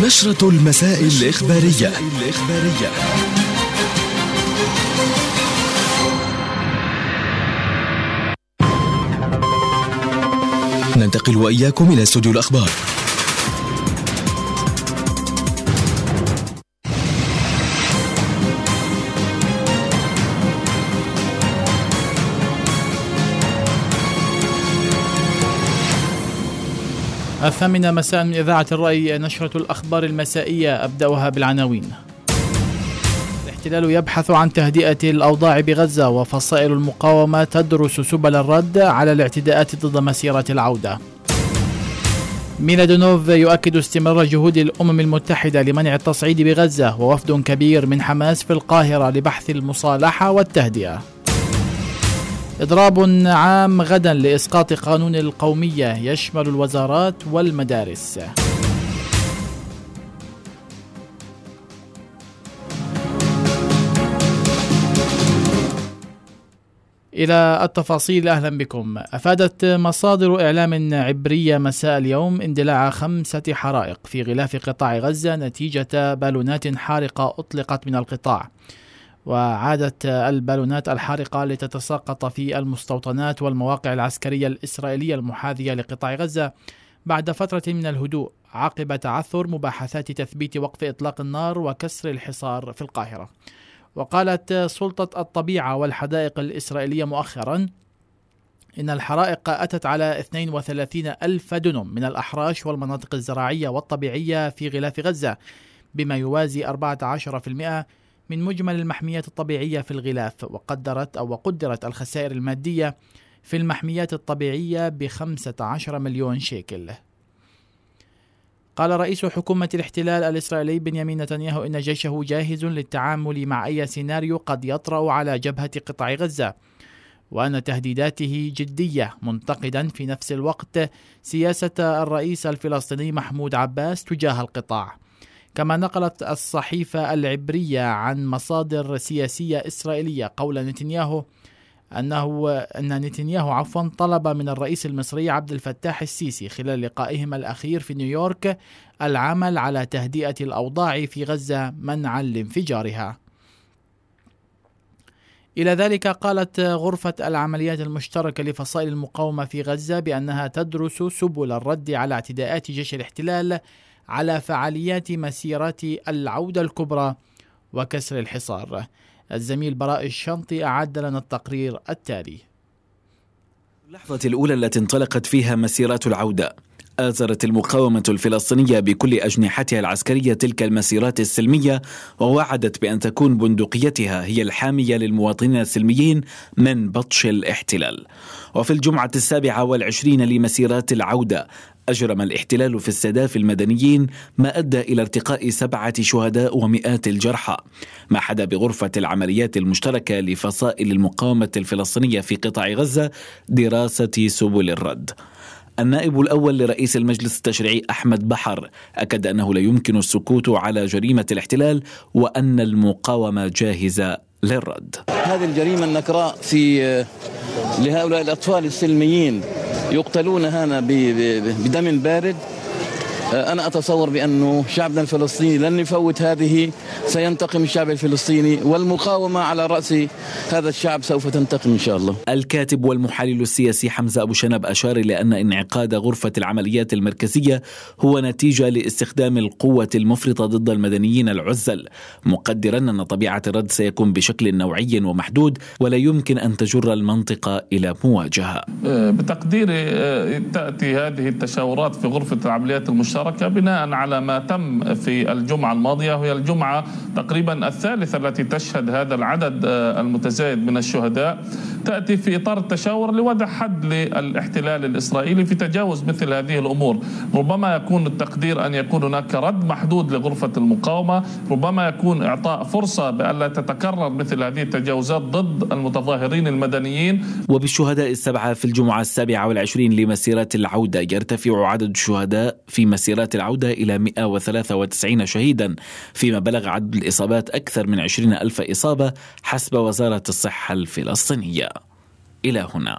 نشرة المساء الإخبارية. ننتقل وإياكم إلى استوديو الأخبار. الثامنة مساء من إذاعة الرأي، نشرة الأخبار المسائية. أبدأها بالعناوين. الاحتلال يبحث عن تهدئة الأوضاع بغزة، وفصائل المقاومة تدرس سبل الرد على الاعتداءات ضد مسيرة العودة. ميلادونوف يؤكد استمرار جهود الأمم المتحدة لمنع التصعيد بغزة، ووفد كبير من حماس في القاهرة لبحث المصالحة والتهدئة. إضراب عام غدا لإسقاط قانون القومية يشمل الوزارات والمدارس. إلى التفاصيل، أهلا بكم. أفادت مصادر إعلام عبرية مساء اليوم اندلاع 5 حرائق في غلاف قطاع غزة نتيجة بالونات حارقة أطلقت من القطاع، وعادت البالونات الحارقة لتتساقط في المستوطنات والمواقع العسكرية الإسرائيلية المحاذية لقطاع غزة بعد فترة من الهدوء عقب تعثر مباحثات تثبيت وقف إطلاق النار وكسر الحصار في القاهرة. وقالت سلطة الطبيعة والحدائق الإسرائيلية مؤخرا إن الحرائق أتت على 32,000 دنم من الأحراش والمناطق الزراعية والطبيعية في غلاف غزة، بما يوازي 14% من مجمل المحميات الطبيعية في الغلاف. وقدرت الخسائر المادية في المحميات الطبيعية ب15 مليون شيكل. قال رئيس حكومة الاحتلال الإسرائيلي بنيامين نتنياهو إن جيشه جاهز للتعامل مع أي سيناريو قد يطرأ على جبهة قطاع غزة، وأن تهديداته جدية، منتقدا في نفس الوقت سياسة الرئيس الفلسطيني محمود عباس تجاه القطاع. كما نقلت الصحيفة العبرية عن مصادر سياسية إسرائيلية قول نتنياهو أن نتنياهو طلب من الرئيس المصري عبد الفتاح السيسي خلال لقائهم الأخير في نيويورك العمل على تهدئة الأوضاع في غزة منعا لانفجارها. إلى ذلك قالت غرفة العمليات المشتركة لفصائل المقاومة في غزة بأنها تدرس سبل الرد على اعتداءات جيش الاحتلال على فعاليات مسيرات العودة الكبرى وكسر الحصار. الزميل براء الشنطي أعد لنا التقرير التالي. اللحظة الأولى التي انطلقت فيها مسيرات العودة، آثرت المقاومة الفلسطينية بكل أجنحتها العسكرية تلك المسيرات السلمية، ووعدت بأن تكون بندقيتها هي الحامية للمواطنين السلميين من بطش الاحتلال. وفي الجمعة 27 لمسيرات العودة أجرم الاحتلال في استهداف المدنيين ما أدى إلى ارتقاء 7 شهداء ومئات الجرحى. ما حدا بغرفة العمليات المشتركة لفصائل المقاومة الفلسطينية في قطاع غزة دراسة سبل الرد. النائب الأول لرئيس المجلس التشريعي أحمد بحر أكد أنه لا يمكن السكوت على جريمة الاحتلال، وأن المقاومة جاهزة للرد. هذه الجريمة النكراء لهؤلاء الأطفال السلميين يقتلون هنا بدم بارد. أنا أتصور بأنه شعبنا الفلسطيني لن يفوت هذه، سينتقم الشعب الفلسطيني، والمقاومة على رأس هذا الشعب سوف تنتقم إن شاء الله. الكاتب والمحلل السياسي حمزة أبو شنب أشار إلى أن انعقاد غرفة العمليات المركزية هو نتيجة لاستخدام القوة المفرطة ضد المدنيين العزل، مقدرا أن طبيعة الرد سيكون بشكل نوعي ومحدود، ولا يمكن أن تجر المنطقة إلى مواجهة. بتقديري تأتي هذه التشاورات في غرفة العمليات المشتركة بناء على ما تم في الجمعة الماضية، وهي الجمعة تقريبا الثالثة التي تشهد هذا العدد المتزايد من الشهداء. تأتي في إطار التشاور لوضع حد للاحتلال الإسرائيلي في تجاوز مثل هذه الأمور. ربما يكون التقدير أن يكون هناك رد محدود لغرفة المقاومة، ربما يكون إعطاء فرصة بألا تتكرر مثل هذه التجاوزات ضد المتظاهرين المدنيين. وبالشهداء 7 في الجمعة 27 لمسيرات العودة يرتفع عدد الشهداء في مسيرات العودة إلى 193 شهيدا، فيما بلغ عدد الإصابات أكثر من 20,000 إصابة حسب وزارة الصحة الفلسطينية. إلى هنا.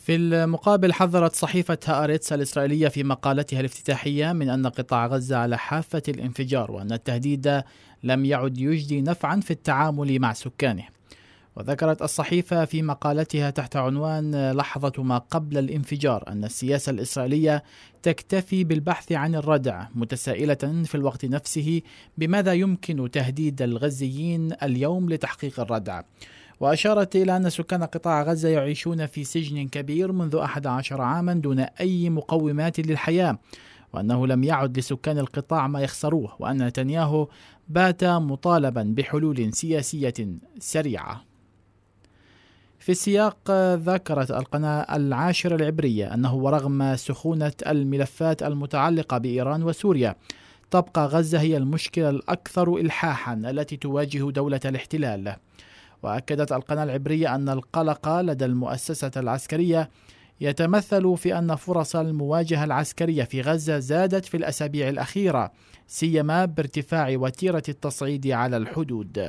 في المقابل حذرت صحيفة هآرتس الإسرائيلية في مقالتها الافتتاحية من أن قطاع غزة على حافة الانفجار، وأن التهديد لم يعد يجدي نفعا في التعامل مع سكانه. وذكرت الصحيفة في مقالتها تحت عنوان لحظة ما قبل الانفجار أن السياسة الإسرائيلية تكتفي بالبحث عن الردع، متسائلة في الوقت نفسه بماذا يمكن تهديد الغزيين اليوم لتحقيق الردع. وأشارت إلى أن سكان قطاع غزة يعيشون في سجن كبير منذ 11 عاما دون أي مقومات للحياة، وأنه لم يعد لسكان القطاع ما يخسروه، وأن نتنياهو بات مطالبا بحلول سياسية سريعة. في السياق ذكرت القناة العاشرة العبرية أنه ورغم سخونة الملفات المتعلقة بإيران وسوريا، تبقى غزة هي المشكلة الأكثر إلحاحا التي تواجه دولة الاحتلال. وأكدت القناة العبرية أن القلق لدى المؤسسة العسكرية يتمثل في أن فرص المواجهة العسكرية في غزة زادت في الأسابيع الأخيرة، سيما بارتفاع وتيرة التصعيد على الحدود.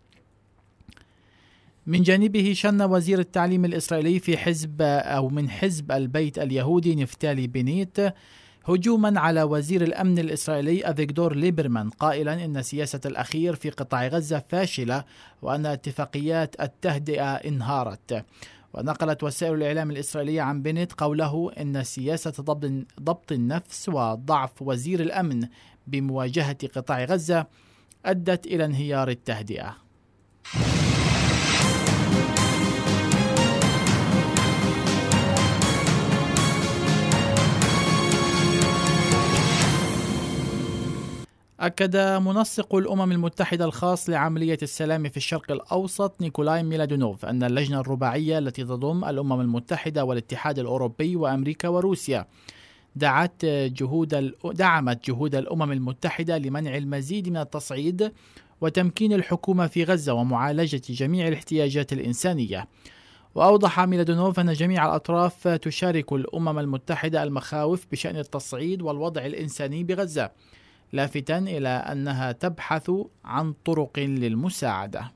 من جانبه شن وزير التعليم الإسرائيلي من حزب البيت اليهودي نفتالي بنيت هجوما على وزير الأمن الإسرائيلي أفيغدور ليبرمان، قائلا إن سياسة الأخير في قطاع غزة فاشلة وأن اتفاقيات التهدئة انهارت. ونقلت وسائل الإعلام الإسرائيلية عن بنيت قوله إن سياسة ضبط النفس وضعف وزير الأمن بمواجهة قطاع غزة أدت إلى انهيار التهدئة. أكد منسق الأمم المتحدة الخاص لعملية السلام في الشرق الأوسط نيكولاي ميلادونوف أن اللجنة الرباعية التي تضم الأمم المتحدة والاتحاد الأوروبي وأمريكا وروسيا دعمت جهود الأمم المتحدة لمنع المزيد من التصعيد وتمكين الحكومة في غزة ومعالجة جميع الاحتياجات الإنسانية. وأوضح ميلادونوف أن جميع الأطراف تشارك الأمم المتحدة المخاوف بشأن التصعيد والوضع الإنساني بغزة، لافتا إلى أنها تبحث عن طرق للمساعدة.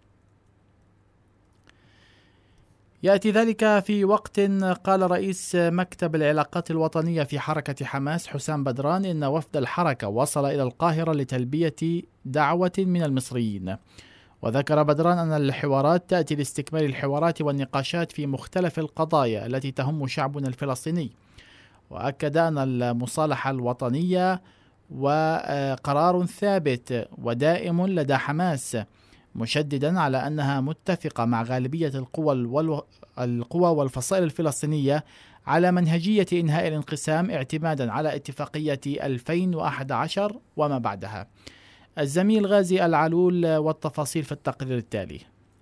يأتي ذلك في وقت قال رئيس مكتب العلاقات الوطنية في حركة حماس حسام بدران إن وفد الحركة وصل إلى القاهرة لتلبية دعوة من المصريين. وذكر بدران أن الحوارات تأتي لاستكمال الحوارات والنقاشات في مختلف القضايا التي تهم شعبنا الفلسطيني. وأكد أن المصالحة الوطنية وقرار ثابت ودائم لدى حماس، مشددا على أنها متفقة مع غالبية القوى والفصائل الفلسطينية على منهجية إنهاء الانقسام اعتمادا على اتفاقية 2011 وما بعدها. الزميل غازي العلول والتفاصيل في التقرير التالي.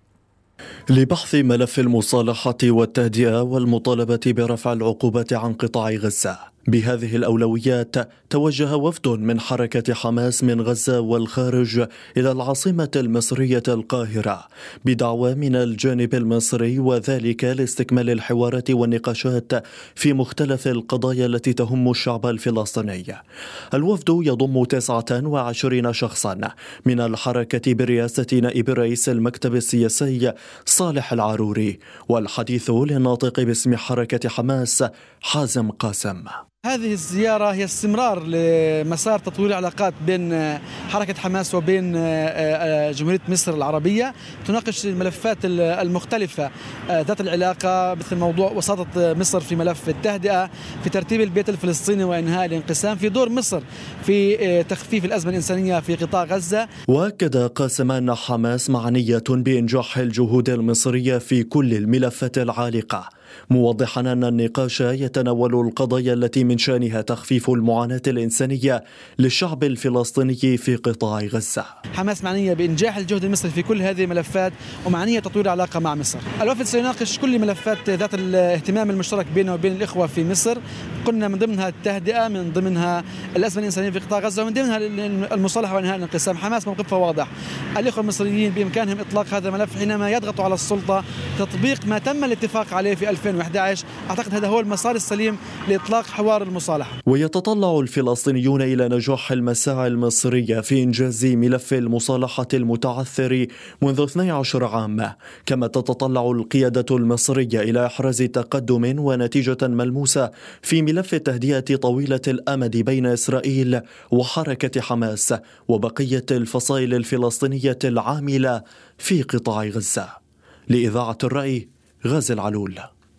لبحث ملف المصالحة والتهدئة والمطالبة برفع العقوبات عن قطاع غزة. بهذه الأولويات توجه وفد من حركة حماس من غزة والخارج إلى العاصمة المصرية القاهرة بدعوة من الجانب المصري، وذلك لاستكمال الحوارات والنقاشات في مختلف القضايا التي تهم الشعب الفلسطيني. الوفد يضم 29 شخصا من الحركة برئاسة نائب رئيس المكتب السياسي صالح العروري، والحديث للناطق باسم حركة حماس حازم قاسم. هذه الزيارة هي استمرار لمسار تطوير العلاقات بين حركة حماس وبين جمهورية مصر العربية، تناقش الملفات المختلفة ذات العلاقة، مثل موضوع وساطة مصر في ملف التهدئة، في ترتيب البيت الفلسطيني وإنهاء الانقسام، في دور مصر في تخفيف الأزمة الإنسانية في قطاع غزة. وأكد قاسم أن حماس معنية بإنجاح الجهود المصرية في كل الملفات العالقة، موضحا أن النقاش يتناول القضايا التي من شأنها تخفيف المعاناة الإنسانية للشعب الفلسطيني في قطاع غزة. حماس معنية بإنجاح الجهد المصري في كل هذه الملفات ومعنية تطوير العلاقة مع مصر. الوفد سيناقش كل ملفات ذات الاهتمام المشترك بينه وبين الإخوة في مصر، قلنا من ضمنها التهدئة، من ضمنها الأزمة الإنسانية في قطاع غزة، ومن ضمنها المصالحة وإنهاء الانقسام. حماس موقفها واضح، الإخوة المصريين بإمكانهم إطلاق هذا الملف حينما يضغطوا على السلطة تطبيق ما تم الاتفاق عليه في 2011. أعتقد هذا هو المسار السليم لإطلاق حوار المصالحة. ويتطلع الفلسطينيون إلى نجاح المساعي المصرية في إنجاز ملف المصالحة المتعثر منذ 12 عام، كما تتطلع القيادة المصرية إلى إحراز تقدم ونتيجة ملموسة في ملف التهدئة طويلة الأمد بين إسرائيل وحركة حماس وبقية الفصائل الفلسطينية العاملة في قطاع غزة. لإذاعة الرأي، غازي العلول.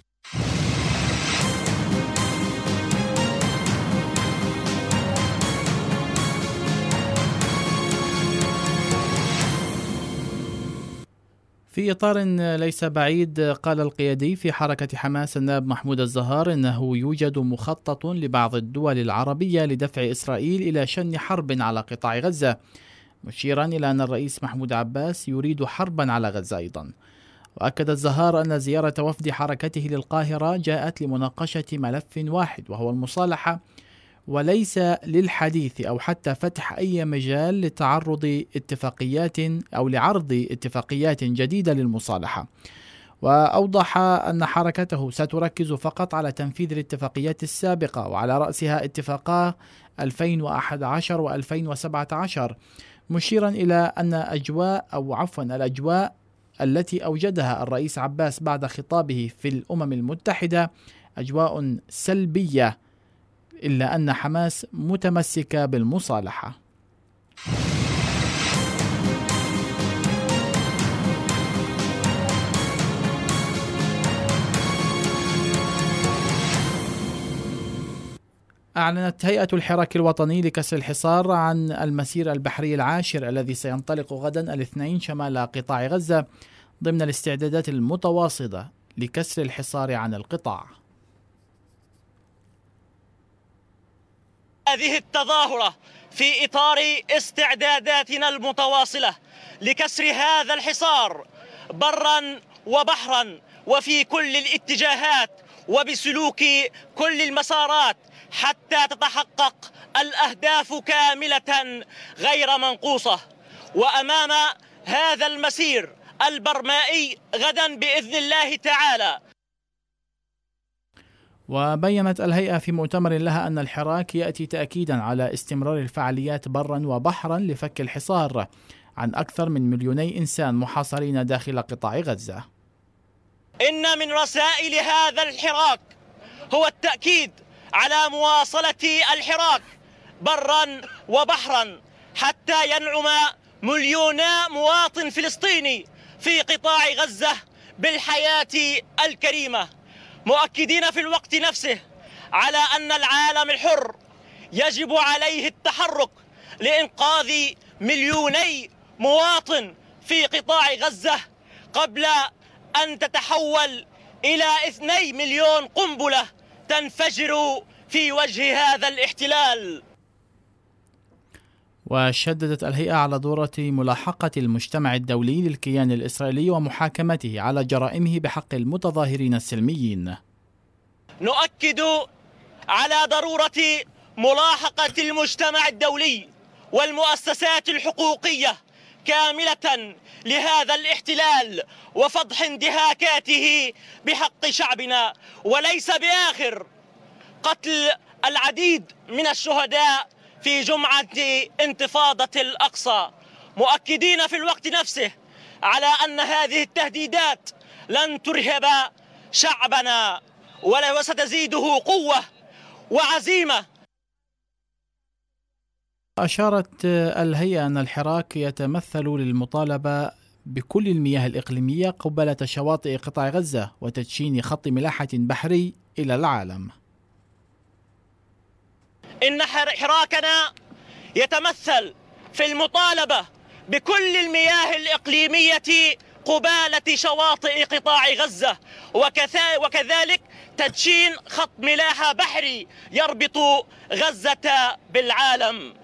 في إطار ليس بعيد، قال القيادي في حركة حماس النائب محمود الزهار إنه يوجد مخطط لبعض الدول العربية لدفع إسرائيل إلى شن حرب على قطاع غزة، مشيرا إلى أن الرئيس محمود عباس يريد حربا على غزة أيضا. وأكد الزهار أن زيارة وفد حركته للقاهرة جاءت لمناقشة ملف واحد وهو المصالحة، وليس للحديث أو حتى فتح أي مجال لعرض اتفاقيات جديدة للمصالحة. وأوضح أن حركته ستركز فقط على تنفيذ الاتفاقيات السابقة، وعلى رأسها اتفاقا 2011 و2017، مشيرا إلى أن الأجواء التي أوجدها الرئيس عباس بعد خطابه في الأمم المتحدة أجواء سلبية، إلا أن حماس متمسكة بالمصالحة. أعلنت هيئة الحراك الوطني لكسر الحصار عن المسير البحري العاشر الذي سينطلق غدا الاثنين شمال قطاع غزة ضمن الاستعدادات المتواصلة لكسر الحصار عن القطاع. هذه التظاهرة في إطار استعداداتنا المتواصلة لكسر هذا الحصار برا وبحرا وفي كل الاتجاهات وبسلوك كل المسارات حتى تتحقق الأهداف كاملة غير منقوصة. وأمام هذا المسير البرمائي غدا بإذن الله تعالى. وبيّنت الهيئة في مؤتمر لها أن الحراك يأتي تأكيدا على استمرار الفعاليات برا وبحرا لفك الحصار عن أكثر من 2 مليون إنسان محاصرين داخل قطاع غزة. إن من رسائل هذا الحراك هو التأكيد على مواصلة الحراك برا وبحرا حتى ينعم 1 مليون مواطن فلسطيني في قطاع غزة بالحياة الكريمة، مؤكدين في الوقت نفسه على أن العالم الحر يجب عليه التحرك لإنقاذ 2 مليون مواطن في قطاع غزة قبل أن تتحول إلى 2 مليون قنبلة تنفجر في وجه هذا الاحتلال. وشددت الهيئة على ضرورة ملاحقة المجتمع الدولي للكيان الإسرائيلي ومحاكمته على جرائمه بحق المتظاهرين السلميين. نؤكد على ضرورة ملاحقة المجتمع الدولي والمؤسسات الحقوقية كاملة لهذا الاحتلال وفضح انتهاكاته بحق شعبنا، وليس بآخر قتل العديد من الشهداء في جمعة انتفاضة الأقصى، مؤكدين في الوقت نفسه على أن هذه التهديدات لن ترهب شعبنا وستزيده قوة وعزيمة. أشارت الهيئة أن الحراك يتمثل للمطالبة بكل المياه الإقليمية قبالة شواطئ قطاع غزة وتدشين خط ملاحة بحري إلى العالم. إن حراكنا يتمثل في المطالبة بكل المياه الإقليمية قبالة شواطئ قطاع غزة، وكذلك تدشين خط ملاحة بحري يربط غزة بالعالم.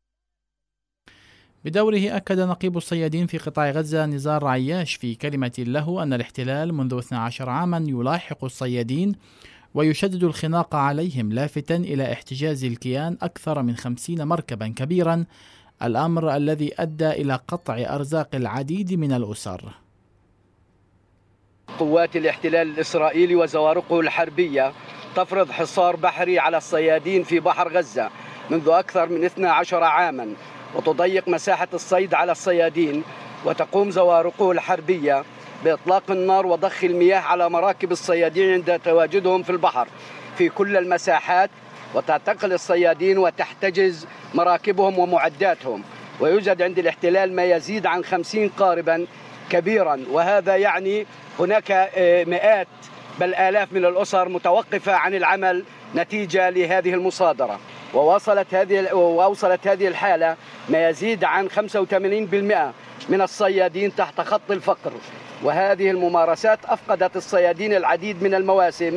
بدوره أكد نقيب الصيادين في قطاع غزة نزار عياش في كلمة له أن الاحتلال منذ 12 عاما يلاحق الصيادين ويشدد الخناق عليهم، لافتا إلى احتجاز الكيان أكثر من 50 مركبا كبيرا، الأمر الذي أدى إلى قطع أرزاق العديد من الأسر. قوات الاحتلال الإسرائيلي وزوارقه الحربية تفرض حصار بحري على الصيادين في بحر غزة منذ أكثر من 12 عاما، وتضيق مساحة الصيد على الصيادين، وتقوم زوارقه الحربية بإطلاق النار وضخ المياه على مراكب الصيادين عند تواجدهم في البحر في كل المساحات، وتعتقل الصيادين وتحتجز مراكبهم ومعداتهم. ويوجد عند الاحتلال ما يزيد عن 50 قاربا كبيرا، وهذا يعني هناك مئات بل آلاف من الأسر متوقفة عن العمل نتيجة لهذه المصادرة. وأوصلت هذه الحالة ما يزيد عن 85% من الصيادين تحت خط الفقر، وهذه الممارسات أفقدت الصيادين العديد من المواسم.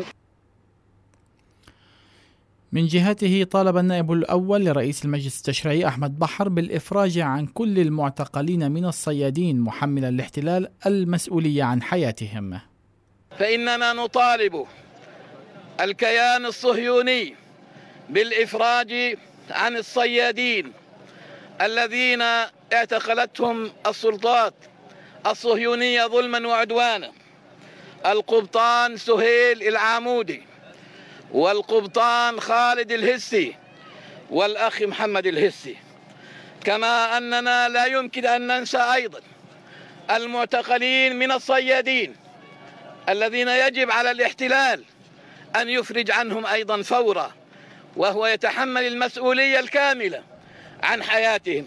من جهته طالب النائب الأول لرئيس المجلس التشريعي أحمد بحر بالإفراج عن كل المعتقلين من الصيادين، محملا الاحتلال المسؤولية عن حياتهم. فإننا نطالب الكيان الصهيوني بالإفراج عن الصيادين الذين اعتقلتهم السلطات الصهيونية ظلما وعدوانا، القبطان سهيل العامودي والقبطان خالد الهسي والأخ محمد الهسي. كما أننا لا يمكن أن ننسى أيضا المعتقلين من الصيادين الذين يجب على الاحتلال أن يفرج عنهم أيضا فورا، وهو يتحمل المسؤولية الكاملة عن حياتهم.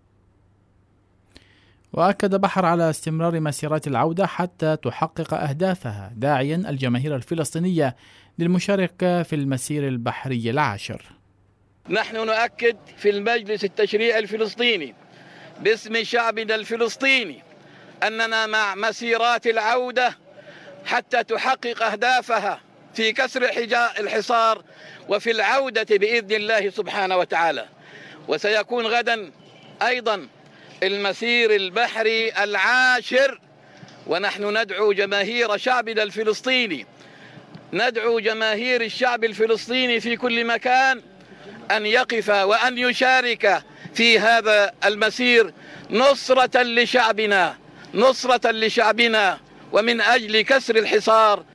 وأكد بحر على استمرار مسيرات العودة حتى تحقق أهدافها، داعيا الجماهير الفلسطينية للمشاركة في المسير البحري العاشر. نحن نؤكد في المجلس التشريعي الفلسطيني باسم شعبنا الفلسطيني أننا مع مسيرات العودة حتى تحقق أهدافها في كسر الحصار وفي العودة بإذن الله سبحانه وتعالى. وسيكون غدا أيضا المسير البحري العاشر، ونحن ندعو جماهير شعبنا الفلسطيني، ندعو جماهير الشعب الفلسطيني في كل مكان أن يقف وأن يشارك في هذا المسير نصرة لشعبنا، نصرة لشعبنا، ومن أجل كسر الحصار.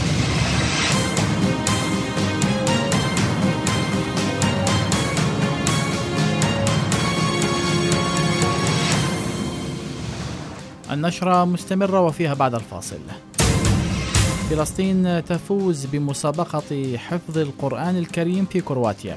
النشرة مستمرة وفيها بعد الفاصل. فلسطين تفوز بمسابقة حفظ القرآن الكريم في كرواتيا.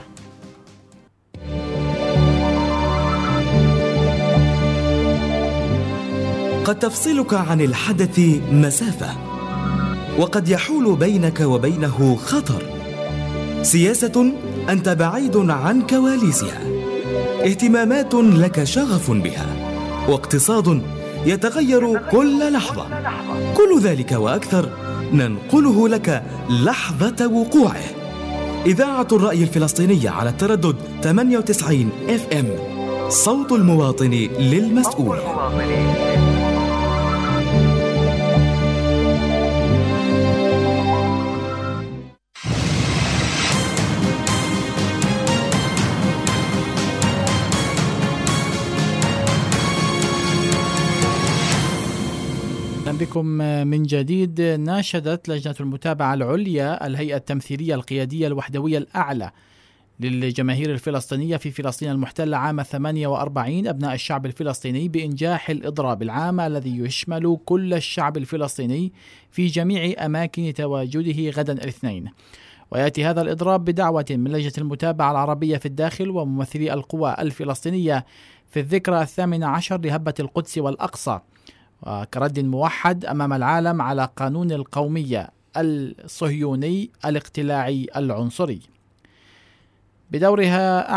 قد تفصلك عن الحدث مسافة، وقد يحول بينك وبينه خطر. سياسة أنت بعيد عن كواليسها، اهتمامات لك شغف بها، واقتصاد يتغير كل لحظة. كل ذلك وأكثر ننقله لك لحظة وقوعه. إذاعة الرأي الفلسطينية على التردد 98 FM، صوت المواطن للمسؤول. بكم من جديد. ناشدت لجنة المتابعة العليا الهيئة التمثيلية القيادية الوحدوية الأعلى للجماهير الفلسطينية في فلسطين المحتلة عام 48 أبناء الشعب الفلسطيني بإنجاح الإضراب العام الذي يشمل كل الشعب الفلسطيني في جميع أماكن تواجده غدا الاثنين. ويأتي هذا الإضراب بدعوة من لجنة المتابعة العربية في الداخل وممثلي القوى الفلسطينية في الذكرى 18 لهبة القدس والأقصى، وكرد موحد أمام العالم على قانون القومية الصهيوني الاقتلاعي العنصري. بدوره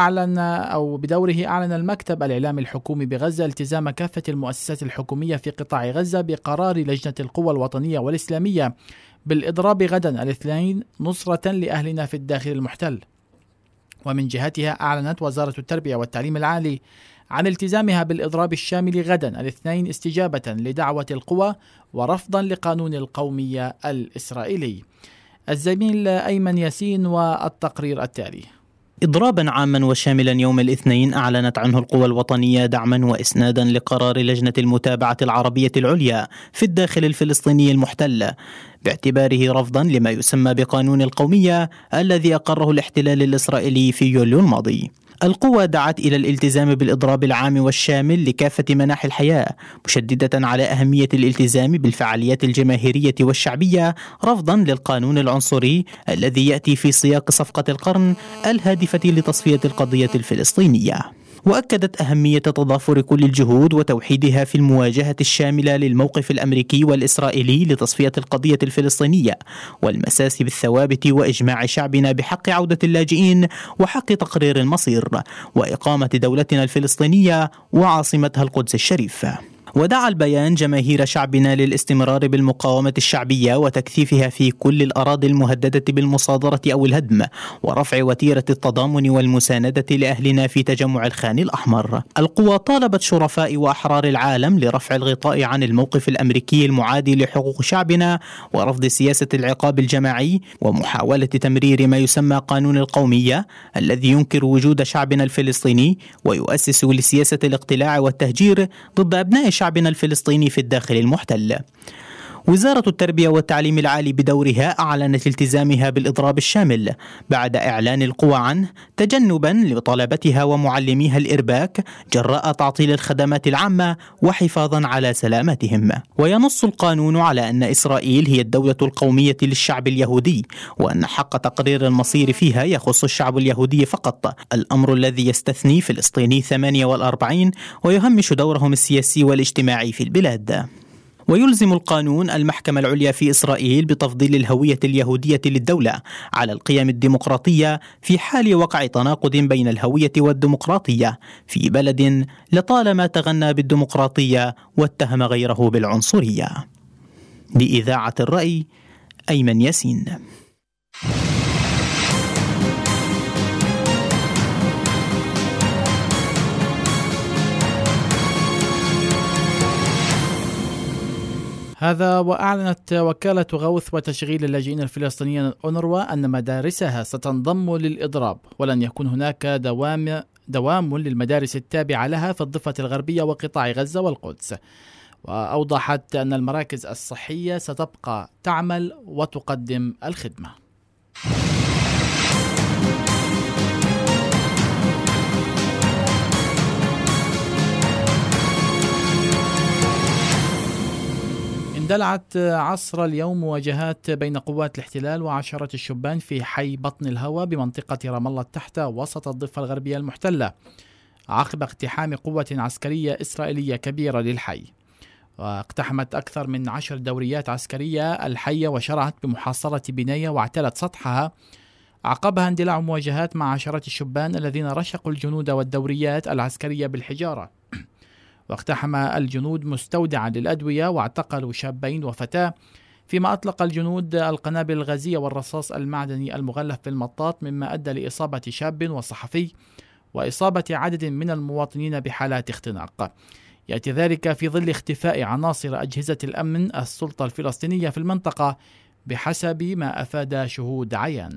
أعلن المكتب الإعلامي الحكومي بغزة التزام كافة المؤسسات الحكومية في قطاع غزة بقرار لجنة القوى الوطنية والإسلامية بالإضراب غدا الاثنين نصرة لأهلنا في الداخل المحتل. ومن جهتها أعلنت وزارة التربية والتعليم العالي عن التزامها بالإضراب الشامل غدا الاثنين استجابة لدعوة القوى ورفضا لقانون القومية الإسرائيلي. الزميل أيمن ياسين والتقرير التالي. إضرابا عاما وشاملا يوم الاثنين أعلنت عنه القوى الوطنية دعما وإسنادا لقرار لجنة المتابعة العربية العليا في الداخل الفلسطيني المحتل باعتباره رفضا لما يسمى بقانون القومية الذي أقره الاحتلال الإسرائيلي في يوليو الماضي. القوى دعت إلى الالتزام بالإضراب العام والشامل لكافة مناحي الحياة، مشددة على أهمية الالتزام بالفعاليات الجماهيرية والشعبية رفضا للقانون العنصري الذي يأتي في سياق صفقة القرن الهادفة لتصفية القضية الفلسطينية. وأكدت أهمية تضافر كل الجهود وتوحيدها في المواجهة الشاملة للموقف الأمريكي والإسرائيلي لتصفية القضية الفلسطينية والمساس بالثوابت وإجماع شعبنا بحق عودة اللاجئين وحق تقرير المصير وإقامة دولتنا الفلسطينية وعاصمتها القدس الشريف. ودعا البيان جماهير شعبنا للاستمرار بالمقاومة الشعبية وتكثيفها في كل الأراضي المهددة بالمصادرة أو الهدم ورفع وتيرة التضامن والمساندة لأهلنا في تجمع الخان الأحمر. القوى طالبت شرفاء وأحرار العالم لرفع الغطاء عن الموقف الأمريكي المعادي لحقوق شعبنا ورفض سياسة العقاب الجماعي ومحاولة تمرير ما يسمى قانون القومية الذي ينكر وجود شعبنا الفلسطيني ويؤسس لسياسة الاقتلاع والتهجير ضد أبناء شعبنا الفلسطيني في الداخل المحتل. وزارة التربية والتعليم العالي بدورها أعلنت التزامها بالإضراب الشامل بعد إعلان القوى عنه تجنبا لطلبتها ومعلميها الإرباك جراء تعطيل الخدمات العامة وحفاظا على سلامتهم. وينص القانون على أن إسرائيل هي الدولة القومية للشعب اليهودي وأن حق تقرير المصير فيها يخص الشعب اليهودي فقط، الأمر الذي يستثني فلسطيني 48 ويهمش دورهم السياسي والاجتماعي في البلاد. ويلزم القانون المحكمة العليا في إسرائيل بتفضيل الهوية اليهودية للدولة على القيم الديمقراطية في حال وقع تناقض بين الهوية والديمقراطية في بلد لطالما تغنى بالديمقراطية واتهم غيره بالعنصرية. لإذاعة الرأي، أيمن ياسين. هذا وأعلنت وكالة غوث وتشغيل اللاجئين الفلسطينيين أونروا أن مدارسها ستنضم للإضراب ولن يكون هناك دوام للمدارس التابعة لها في الضفة الغربية وقطاع غزة والقدس. وأوضحت أن المراكز الصحية ستبقى تعمل وتقدم الخدمة. اندلعت عصر اليوم مواجهات بين قوات الاحتلال وعشرة الشبان في حي بطن الهوى بمنطقة رام الله التحت وسط الضفة الغربية المحتلة عقب اقتحام قوة عسكرية إسرائيلية كبيرة للحي. واقتحمت أكثر من 10 دوريات عسكرية الحي وشرعت بمحاصرة بناية واعتلت سطحها. عقبها اندلاع مواجهات مع عشرة الشبان الذين رشقوا الجنود والدوريات العسكرية بالحجارة. واقتحم الجنود مستودعا للأدوية واعتقلوا شابين وفتاة، فيما أطلق الجنود القنابل الغازية والرصاص المعدني المغلف في المطاط، مما أدى لإصابة شاب وصحفي وإصابة عدد من المواطنين بحالات اختناق. يأتي ذلك في ظل اختفاء عناصر أجهزة الأمن السلطة الفلسطينية في المنطقة بحسب ما أفاد شهود عيان.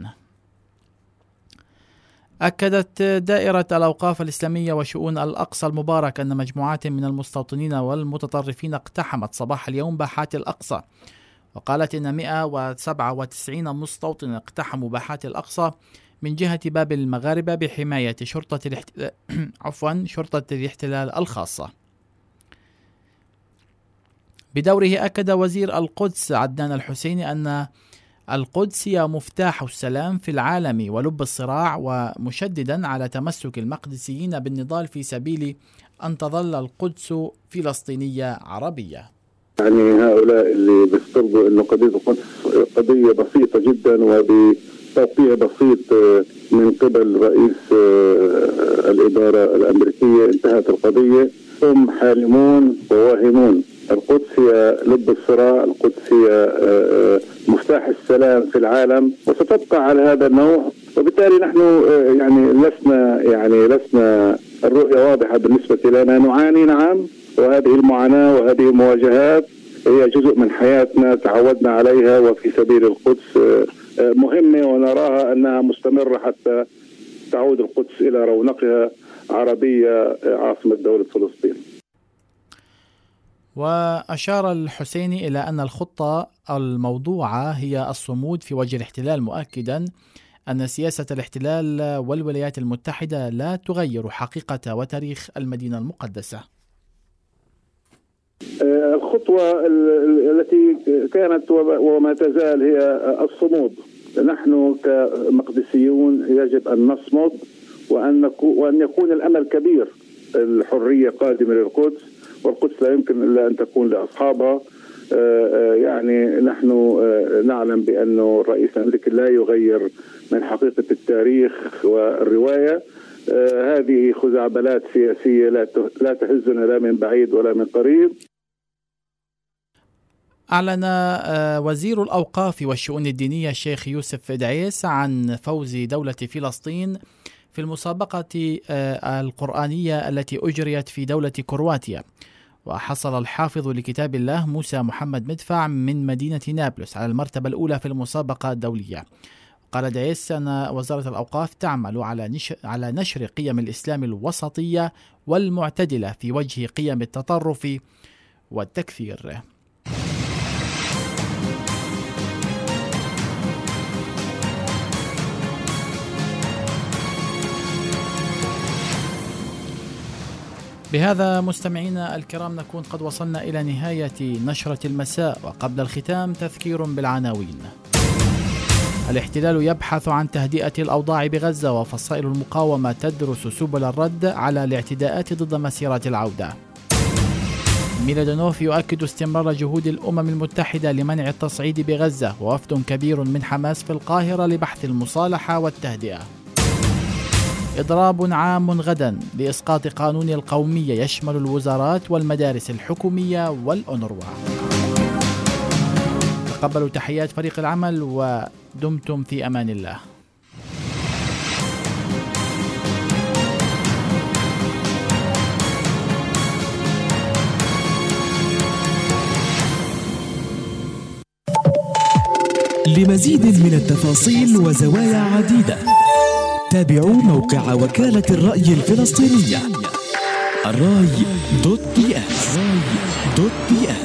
أكدت دائرة الأوقاف الإسلامية وشؤون الأقصى المبارك أن مجموعات من المستوطنين والمتطرفين اقتحمت صباح اليوم باحات الأقصى. وقالت إن 197 مستوطن اقتحموا باحات الأقصى من جهة باب المغاربة بحماية شرطة الاحتلال الخاصة. بدوره أكد وزير القدس عدنان الحسيني أن القدس هي مفتاح السلام في العالم ولب الصراع، ومشددا على تمسك المقدسيين بالنضال في سبيل أن تظل القدس فلسطينية عربية. يعني هؤلاء اللي بيفترضوا أنه قضية القدس قضية بسيطة جدا وبتوقيع بسيط من قبل رئيس الإدارة الأمريكية انتهت القضية، هم حالمون وواهمون. القدس هي لب الصراع، القدس هي مفتاح السلام في العالم وستبقى على هذا النوع. وبالتالي نحن لسنا الرؤية واضحة بالنسبة لنا. نعاني نعم، وهذه المعاناة وهذه المواجهات هي جزء من حياتنا تعودنا عليها، وفي سبيل القدس مهمة ونراها أنها مستمرة حتى تعود القدس إلى رونقها عربية عاصمة دولة فلسطين. وأشار الحسيني إلى أن الخطة الموضوعة هي الصمود في وجه الاحتلال، مؤكدا أن سياسة الاحتلال والولايات المتحدة لا تغير حقيقة وتاريخ المدينة المقدسة. الخطوة التي كانت وما تزال هي الصمود. نحن كمقدسيون يجب أن نصمد وأن يكون الأمل كبير. الحرية قادمة للقدس، والقدس لا يمكن إلا أن تكون لأصحابها. يعني نحن نعلم بأنه الرئيس الأمريكي لا يغير من حقيقة التاريخ والرواية. هذه خزعبلات سياسية لا تهزنا لا من بعيد ولا من قريب. أعلن وزير الأوقاف والشؤون الدينية الشيخ يوسف دعيس عن فوز دولة فلسطين في المسابقة القرآنية التي أجريت في دولة كرواتيا. وحصل الحافظ لكتاب الله موسى محمد مدفع من مدينة نابلس على المرتبة الأولى في المسابقة الدولية. قال دعيس أن وزارة الأوقاف تعمل على نشر قيم الإسلام الوسطية والمعتدلة في وجه قيم التطرف والتكفير. بهذا مستمعينا الكرام نكون قد وصلنا إلى نهاية نشرة المساء، وقبل الختام تذكير بالعناوين. الاحتلال يبحث عن تهدئة الأوضاع بغزة، وفصائل المقاومة تدرس سبل الرد على الاعتداءات ضد مسيرات العودة. ميلادونوف يؤكد استمرار جهود الأمم المتحدة لمنع التصعيد بغزة، ووفد كبير من حماس في القاهرة لبحث المصالحة والتهدئة. إضراب عام غدا لإسقاط قانون القومية يشمل الوزارات والمدارس الحكومية والأونروا. تقبلوا تحيات فريق العمل ودمتم في أمان الله. لمزيد من التفاصيل وزوايا عديدة تابعوا موقع وكالة الرأي الفلسطينية الرأي.pl